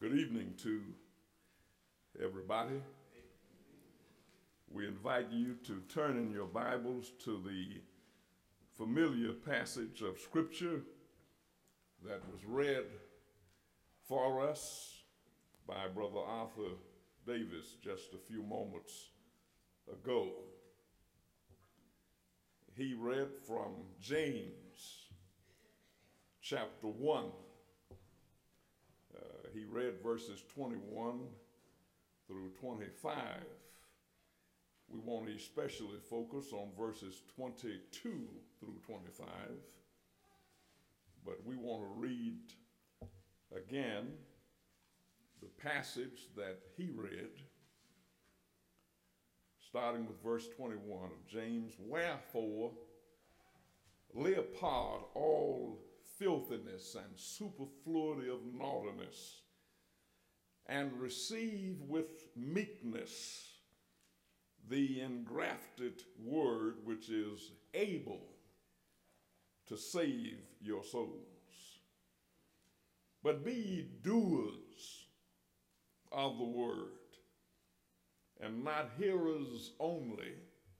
Good evening to everybody. We invite you to turn in your Bibles to the familiar passage of Scripture that was read for us by Brother Arthur Davis just a few moments ago. He read from James chapter 1. He read verses 21 through 25. We want to especially focus on verses 22 through 25, but we want to read again the passage that he read, starting with verse 21 of James. Wherefore, lay apart all filthiness and superfluity of naughtiness, and receive with meekness the engrafted word which is able to save your souls. But be ye doers of the word, and not hearers only,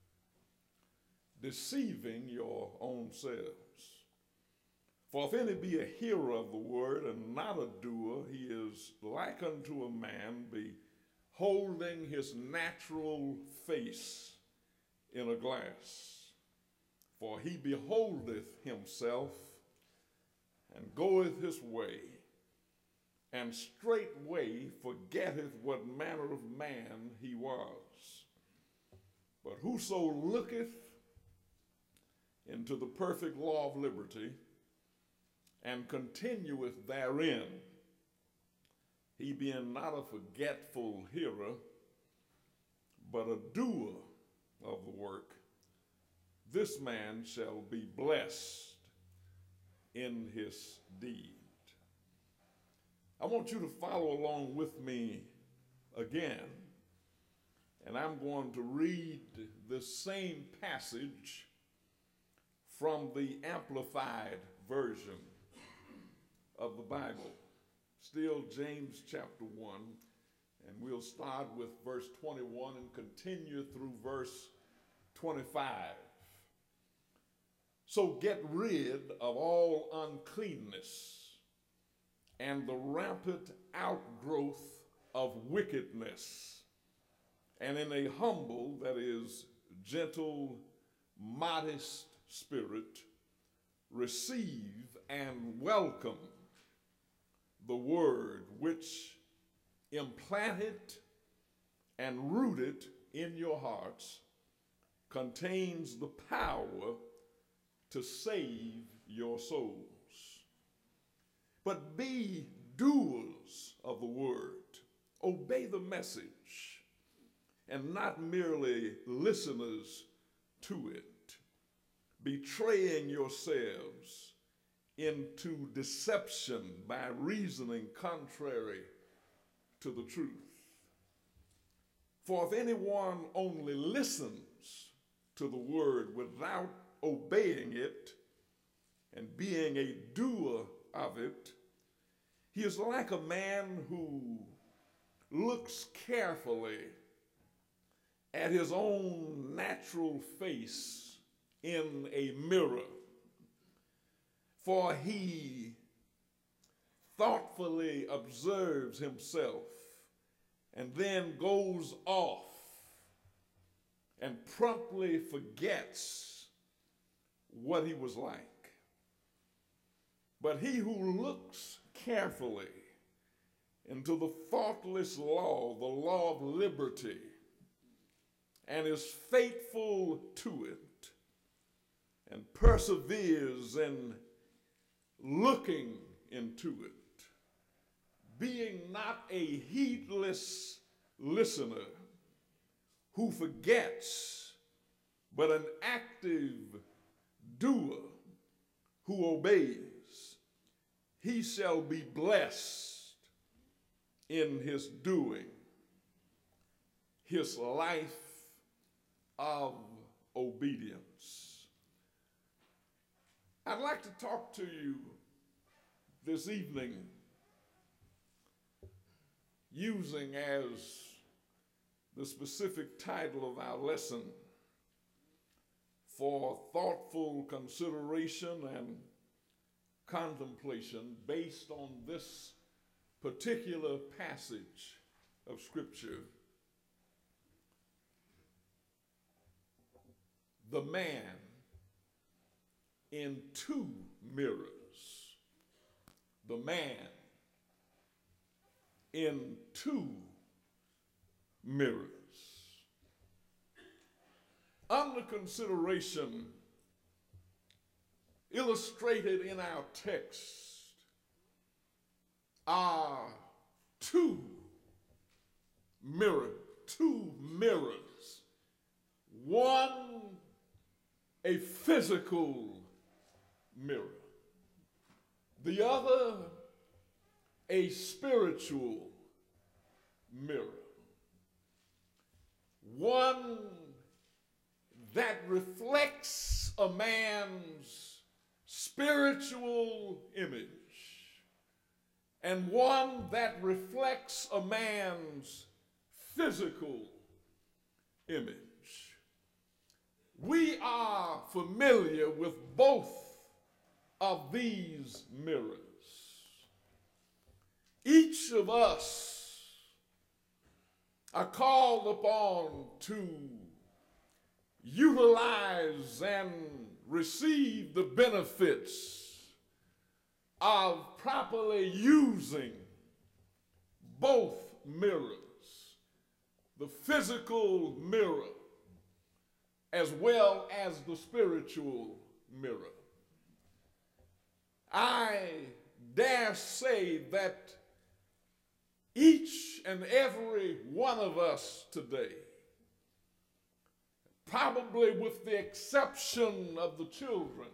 deceiving your own selves. For if any be a hearer of the word and not a doer, he is like unto a man beholding his natural face in a glass. For he beholdeth himself and goeth his way, and straightway forgetteth what manner of man he was. But whoso looketh into the perfect law of liberty, and continueth therein, he being not a forgetful hearer, but a doer of the work, this man shall be blessed in his deed. I want you to follow along with me again, and I'm going to read the same passage from the Amplified Version of the Bible. Still James chapter 1, and we'll start with verse 21 and continue through verse 25. So get rid of all uncleanness and the rampant outgrowth of wickedness, and in a humble, that is, gentle, modest spirit, receive and welcome the word which implanted and rooted in your hearts contains the power to save your souls. But be doers of the word. Obey the message, and not merely listeners to it, betraying yourselves into deception by reasoning contrary to the truth. For if anyone only listens to the word without obeying it and being a doer of it, he is like a man who looks carefully at his own natural face in a mirror. For he thoughtfully observes himself and then goes off and promptly forgets what he was like. But he who looks carefully into the faultless law, the law of liberty, and is faithful to it, and perseveres in looking into it, being not a heedless listener who forgets, but an active doer who obeys, he shall be blessed in his doing, his life of obedience. I'd like to talk to you this evening using as the specific title of our lesson for thoughtful consideration and contemplation based on this particular passage of Scripture. The man in two mirrors. The man in two mirrors. Under consideration, illustrated in our text, are two mirrors. One, a physical mirror. The other, a spiritual mirror. One that reflects a man's spiritual image, and one that reflects a man's physical image. We are familiar with both of these mirrors. Each of us are called upon to utilize and receive the benefits of properly using both mirrors, the physical mirror as well as the spiritual mirror. I dare say that each and every one of us today, probably with the exception of the children,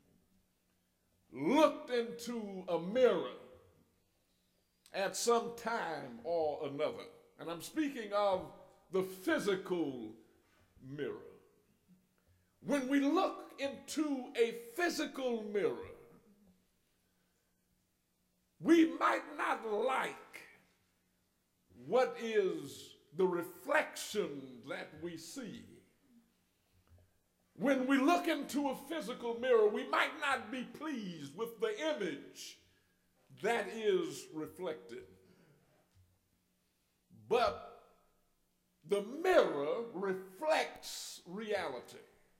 looked into a mirror at some time or another. And I'm speaking of the physical mirror. When we look into a physical mirror, we might not like what is the reflection that we see. When we look into a physical mirror, we might not be pleased with the image that is reflected. But the mirror reflects reality.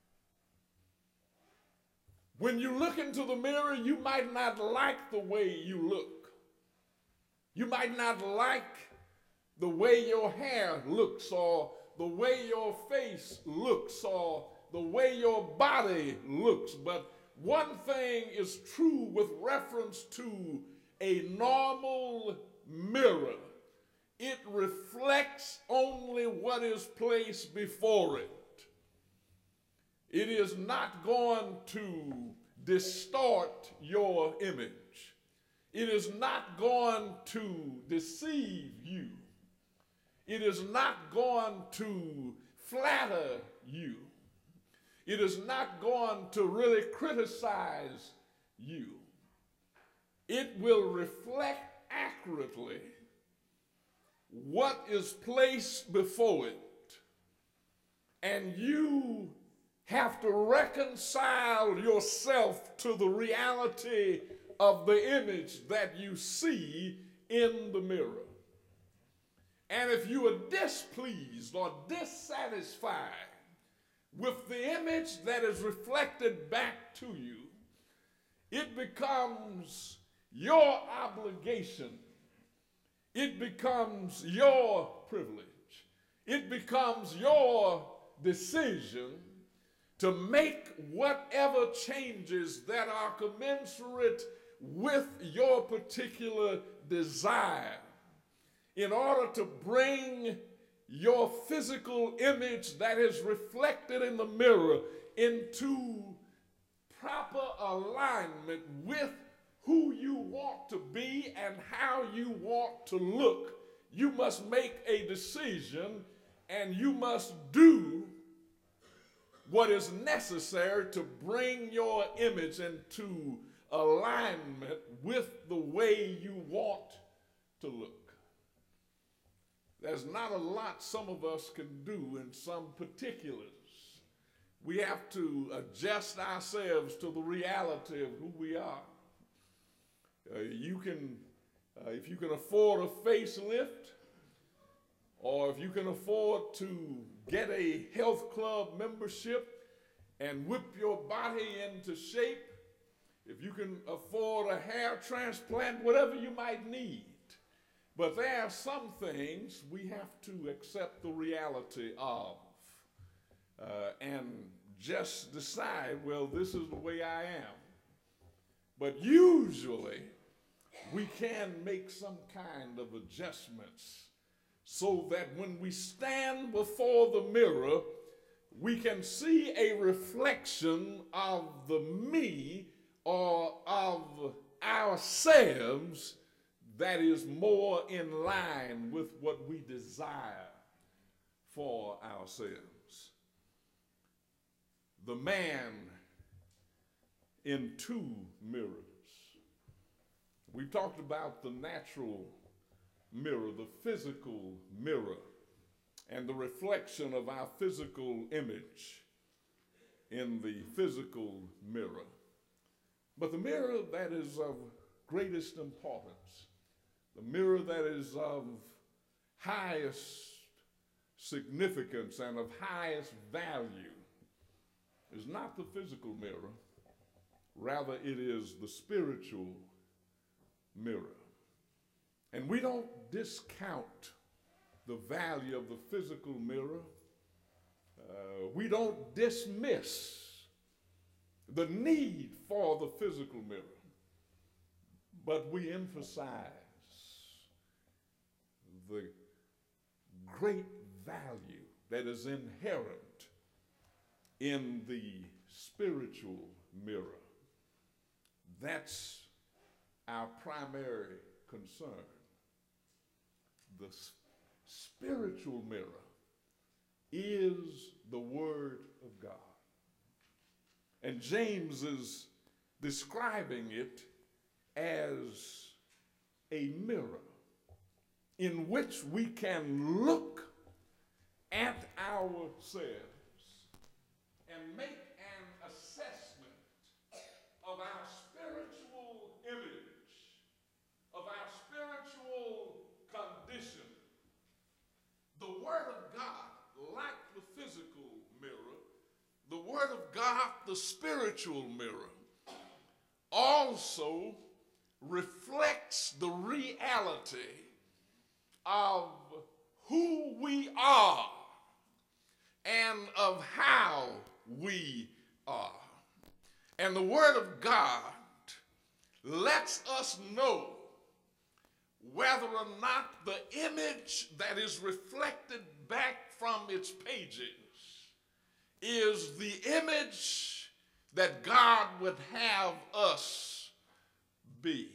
When you look into the mirror, you might not like the way you look. You might not like the way your hair looks, or the way your face looks, or the way your body looks. But one thing is true with reference to a normal mirror. It reflects only what is placed before it. It is not going to distort your image. It is not going to deceive you. It is not going to flatter you. It is not going to really criticize you. It will reflect accurately what is placed before it. And you have to reconcile yourself to the reality of the image that you see in the mirror. And if you are displeased or dissatisfied with the image that is reflected back to you, it becomes your obligation. It becomes your privilege. It becomes your decision to make whatever changes that are commensurate with your particular desire in order to bring your physical image that is reflected in the mirror into proper alignment with who you want to be and how you want to look. You must make a decision, and you must do what is necessary to bring your image into alignment with the way you want to look. there's not a lot some of us can do in some particulars. We have to adjust ourselves to the reality of who we are. If you can afford a facelift, or if you can afford to get a health club membership and whip your body into shape, if you can afford a hair transplant, whatever you might need. But there are some things we have to accept the reality of and just decide, well, this is the way I am. But usually, we can make some kind of adjustments so that when we stand before the mirror, we can see a reflection of the me or of ourselves that is more in line with what we desire for ourselves. The man in two mirrors. We've talked about the natural mirror, the physical mirror, and the reflection of our physical image in the physical mirror. But the mirror that is of greatest importance, the mirror that is of highest significance and of highest value, is not the physical mirror. Rather, it is the spiritual mirror. And we don't discount the value of the physical mirror. We don't dismiss the need for the physical mirror, but we emphasize the great value that is inherent in the spiritual mirror. That's our primary concern. The spiritual mirror is the Word of God. And James is describing it as a mirror in which we can look at ourselves and make an assessment of our spiritual image, of our spiritual condition. The Word of God, like the physical mirror, the Word of God, the spiritual mirror, also reflects the reality of who we are and of how we are. And the Word of God lets us know whether or not the image that is reflected back from its pages is the image that God would have us be.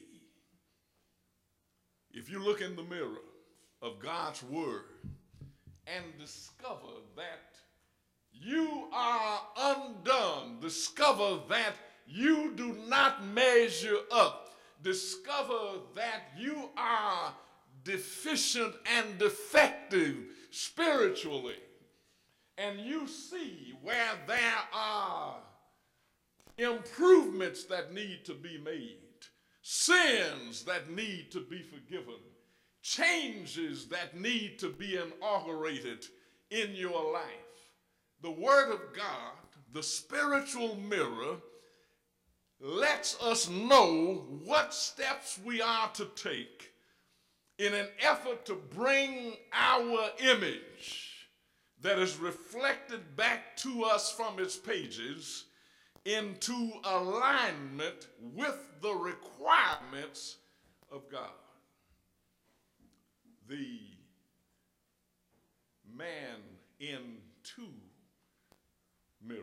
If you look in the mirror of God's Word and discover that you are undone, discover that you do not measure up, discover that you are deficient and defective spiritually, and you see where there are improvements that need to be made, sins that need to be forgiven, changes that need to be inaugurated in your life. The Word of God, the spiritual mirror, lets us know what steps we are to take in an effort to bring our image that is reflected back to us from its pages into alignment with the requirements of God. The man in two mirrors.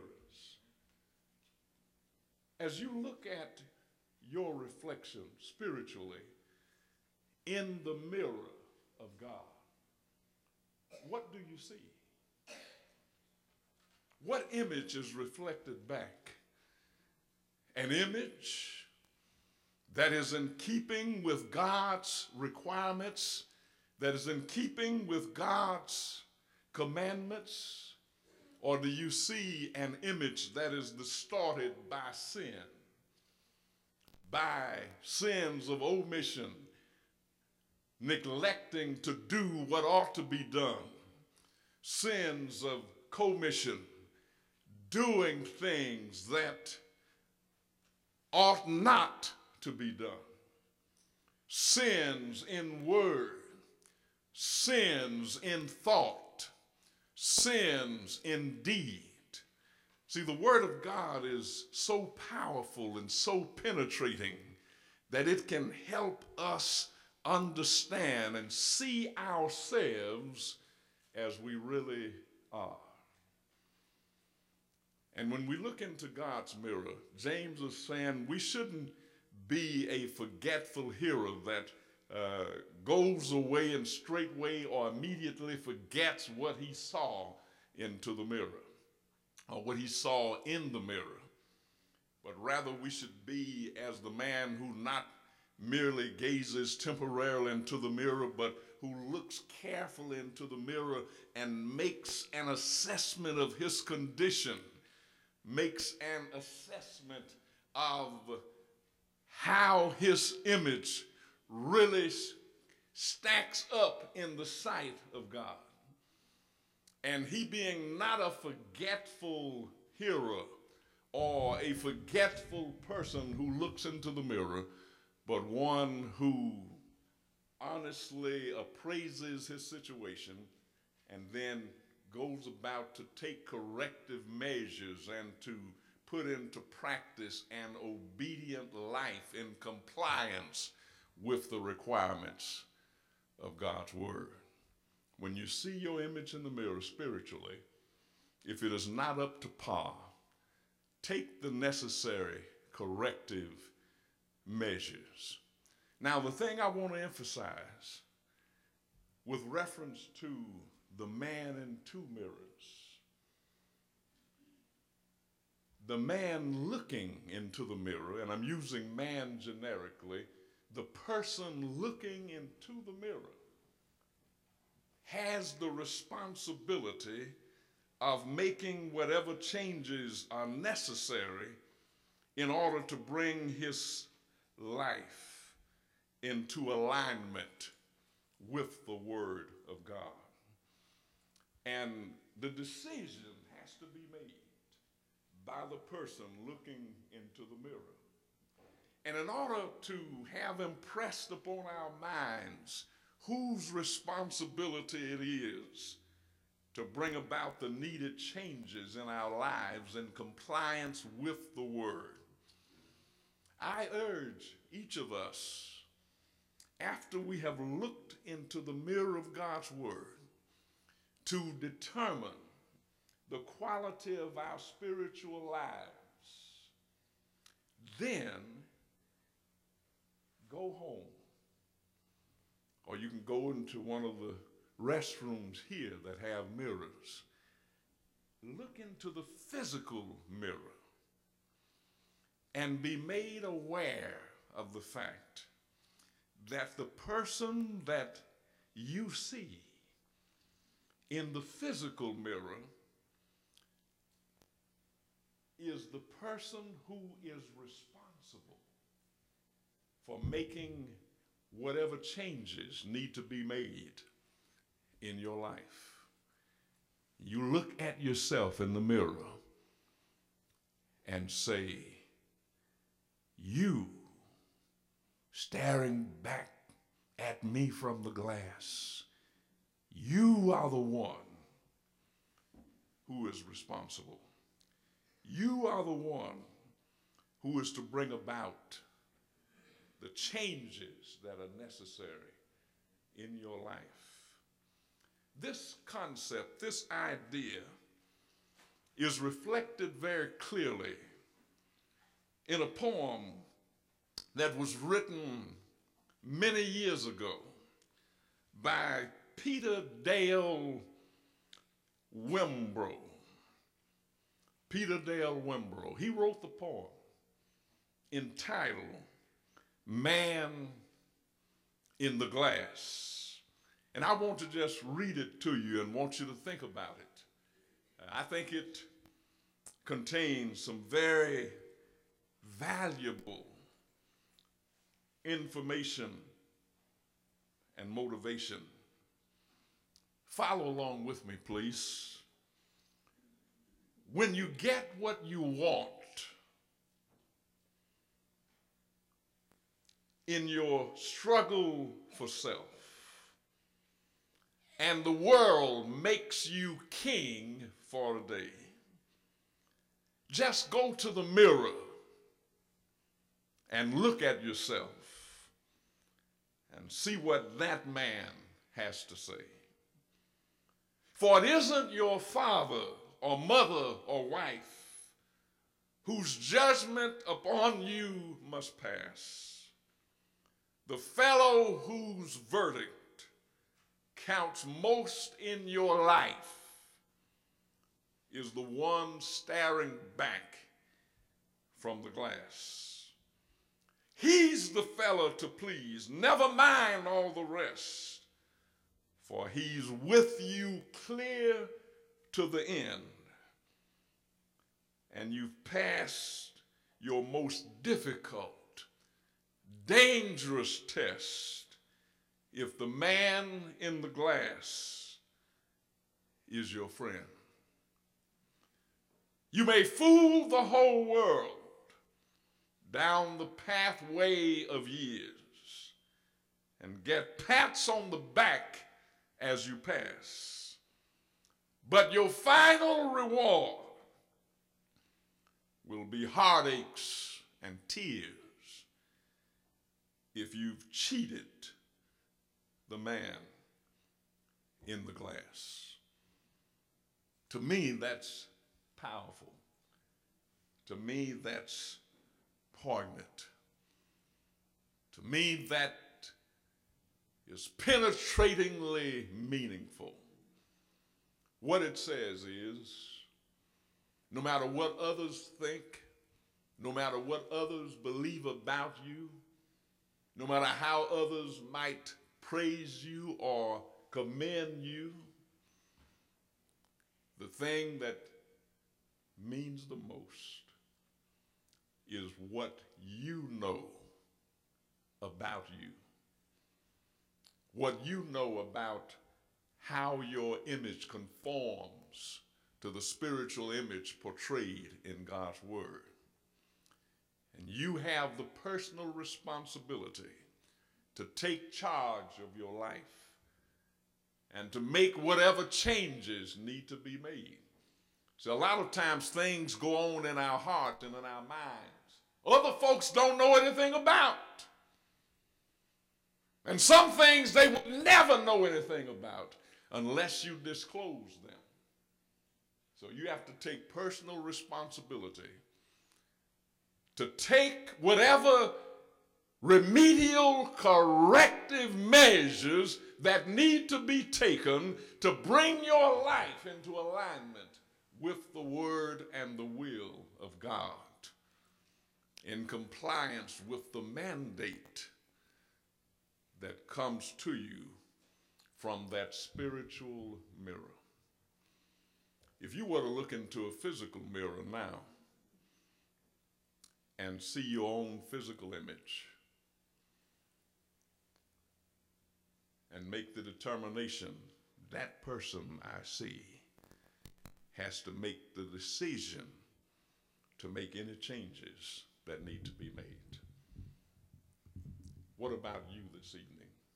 As you look at your reflection spiritually in the mirror of God, what do you see? What image is reflected back? An image that is in keeping with God's requirements, that is in keeping with God's commandments? Or do you see an image that is distorted by sin, by sins of omission, neglecting to do what ought to be done, sins of commission, doing things that ought not to be done, sins in word, sins in thought, sins in deed? See, the Word of God is so powerful and so penetrating that it can help us understand and see ourselves as we really are. And when we look into God's mirror, James is saying we shouldn't be a forgetful hearer that goes away and straightway or immediately forgets what he saw into the mirror or what he saw in the mirror. But rather we should be as the man who not merely gazes temporarily into the mirror, but who looks carefully into the mirror and makes an assessment of his condition, makes an assessment of how his image really stacks up in the sight of God. And he being not a forgetful hearer or a forgetful person who looks into the mirror, but one who honestly appraises his situation and then goes about to take corrective measures and to put into practice an obedient life in compliance with the requirements of God's word. When you see your image in the mirror spiritually, if it is not up to par, take the necessary corrective measures. Now, the thing I want to emphasize with reference to the man in two mirrors, the man looking into the mirror, and I'm using man generically, the person looking into the mirror has the responsibility of making whatever changes are necessary in order to bring his life into alignment with the Word of God. And the decision has to be made by the person looking into the mirror. And in order to have impressed upon our minds whose responsibility it is to bring about the needed changes in our lives in compliance with the Word, I urge each of us, after we have looked into the mirror of God's Word, to determine the quality of our spiritual lives, then go home. Or you can go into one of the restrooms here that have mirrors. Look into the physical mirror and be made aware of the fact that the person that you see in the physical mirror is the person who is responsible for making whatever changes need to be made in your life. You look at yourself in the mirror and say, you staring back at me from the glass, you are the one who is responsible. You are the one who is to bring about the changes that are necessary in your life. This concept, this idea, is reflected very clearly in a poem that was written many years ago by Peter Dale Wembrough. Peter Dale Wembrough. He wrote the poem entitled Man in the Glass. And I want to just read it to you and want you to think about it. I think it contains some very valuable information and motivation. Follow along with me, please. When you get what you want in your struggle for self, and the world makes you king for a day, just go to the mirror and look at yourself and see what that man has to say. For it isn't your father or mother or wife whose judgment upon you must pass. The fellow whose verdict counts most in your life is the one staring back from the glass. He's the fellow to please, never mind all the rest, for he's with you clear to the end, and you've passed your most difficult, dangerous test if the man in the glass is your friend. You may fool the whole world down the pathway of years and get pats on the back as you pass, but your final reward will be heartaches and tears if you've cheated the man in the glass. To me, that's powerful. To me, that's poignant. To me, that is penetratingly meaningful. What it says is, no matter what others think, no matter what others believe about you, no matter how others might praise you or commend you, the thing that means the most is what you know about you. What you know about how your image conforms to the spiritual image portrayed in God's Word. And you have the personal responsibility to take charge of your life and to make whatever changes need to be made. So a lot of times things go on in our heart and in our minds other folks don't know anything about. And some things they will never know anything about unless you disclose them. So you have to take personal responsibility to take whatever remedial corrective measures that need to be taken to bring your life into alignment with the word and the will of God in compliance with the mandate that comes to you from that spiritual mirror. If you were to look into a physical mirror now and see your own physical image and make the determination, that person I see has to make the decision to make any changes that need to be made. What about you this evening?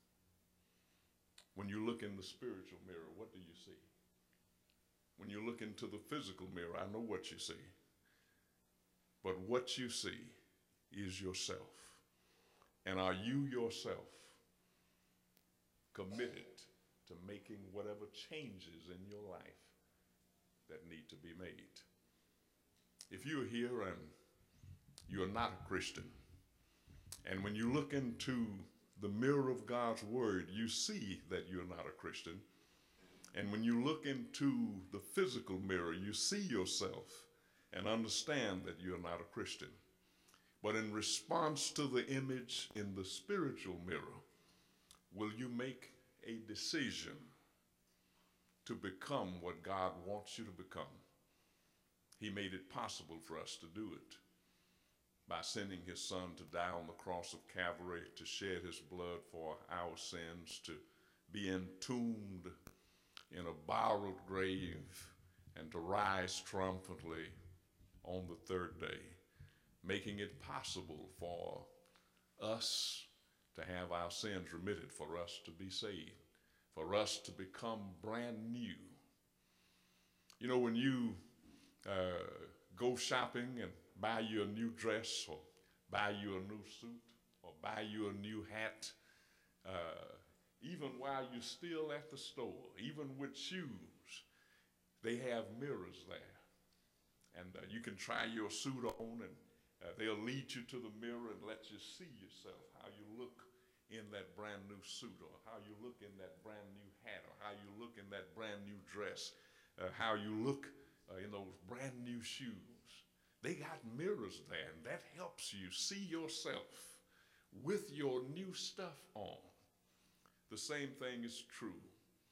When you look in the spiritual mirror, what do you see? When you look into the physical mirror, I know what you see. But what you see is yourself. And are you yourself committed to making whatever changes in your life that need to be made? If you're here and you're not a Christian, and when you look into the mirror of God's word, you see that you're not a Christian. And when you look into the physical mirror, you see yourself and understand that you're not a Christian. But in response to the image in the spiritual mirror, will you make a decision to become what God wants you to become. He made it possible for us to do it by sending his son to die on the cross of Calvary, to shed his blood for our sins, to be entombed in a borrowed grave, and to rise triumphantly on the third day, making it possible for us to have our sins remitted, for us to be saved, for us to become brand new. You know, when you go shopping and buy you a new dress, or buy you a new suit, or buy you a new hat, even while you're still at the store, even with shoes, they have mirrors there. And you can try your suit on, and they'll lead you to the mirror and let you see yourself, how you look in that brand new suit, or how you look in that brand new hat, or how you look in that brand new dress, how you look in those brand new shoes. They got mirrors there, and that helps you see yourself with your new stuff on. The same thing is true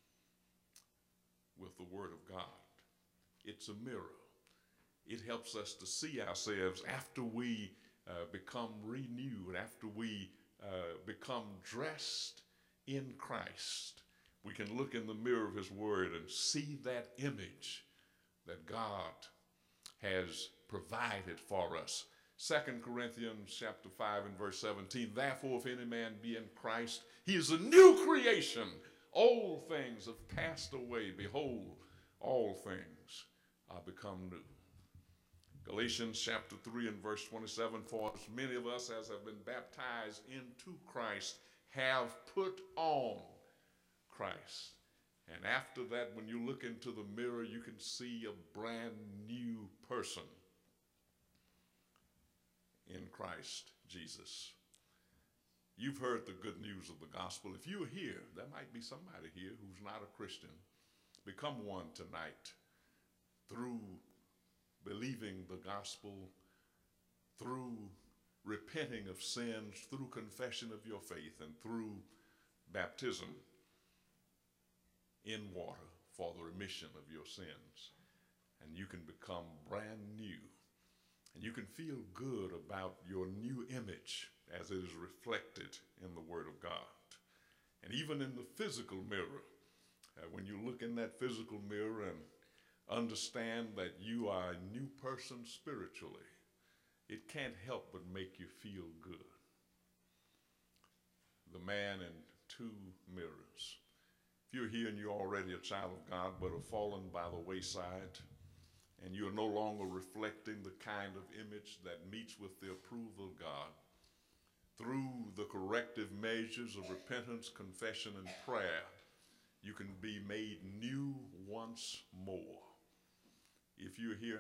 with the Word of God. It's a mirror. It helps us to see ourselves after we become renewed, after we become dressed in Christ. We can look in the mirror of his word and see that image that God has provided for us. 2 Corinthians chapter 5 and verse 17, therefore if any man be in Christ, he is a new creation. Old things have passed away. Behold, all things are become new. Galatians chapter 3 and verse 27, for as many of us as have been baptized into Christ have put on Christ. And after that, when you look into the mirror, you can see a brand new person in Christ Jesus. You've heard the good news of the gospel. If you're here, there might be somebody here who's not a Christian. Become one tonight through believing the gospel, through repenting of sins, through confession of your faith, and through baptism in water for the remission of your sins. And you can become brand new. And you can feel good about your new image as it is reflected in the Word of God. And even in the physical mirror, when you look in that physical mirror and understand that you are a new person spiritually, it can't help but make you feel good. The man in two mirrors. If you're here and you're already a child of God but have fallen by the wayside, and you're no longer reflecting the kind of image that meets with the approval of God, through the corrective measures of repentance, confession, and prayer, you can be made new once more. If you're here